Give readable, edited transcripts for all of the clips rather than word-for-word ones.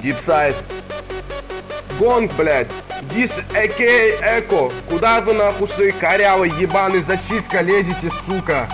Дипсайд. Гонг, блядь. Дис, эко. Куда вы нахуй свои корявый ебаный зачитка лезете, сука?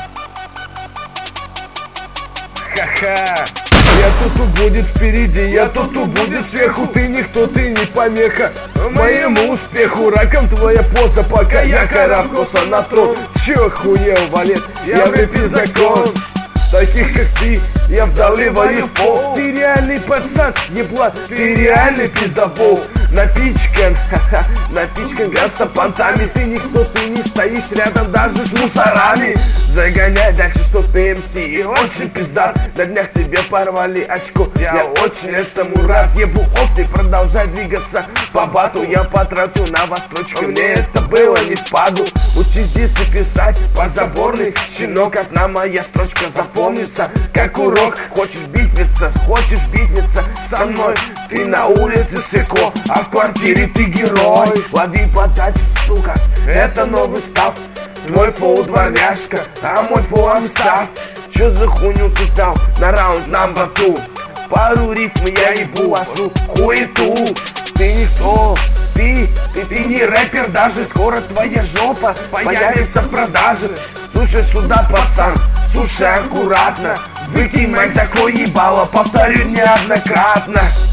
Ха-ха. Я тут будет впереди, я тут будет сверху. Ты никто, ты не помеха моему успеху. Раком твоя поза, пока я карабкался на трон. Чё охуел, валет? Я выпил закон. Таких как ты, я вдавливаю в пол. Ты реальный пацан, не плат, ты реальный пиздобол. Напичкан, ха-ха, напичкан газ понтами. Ты никто, ты не стоишь рядом даже с мусорами. Загоняй дальше, что ты МС и очень пиздат. На днях тебе порвали очко, я очень этому рад. Ебу оф, ты продолжай двигаться по бату. Я потрачу на вас строчку, мне это было не впаду. Учись здесь и писать подзаборный щенок. Одна моя строчка запомнится как урок. Хочешь битвиться со мной. Ты на улице сыко, а в квартире ты герой. Лови подачу, сука, это новый став. Твой флоу дворняжка, а мой флоу амстав. Чё за хуйню ты сдал на раунд number 2? Пару рифм я ебу вашу хуету. Ты никто, ты не рэпер даже. Скоро твоя жопа появится в продаже. Слушай сюда, пацан, слушай аккуратно. Выкинь мать, закрой ебало, повторю неоднократно.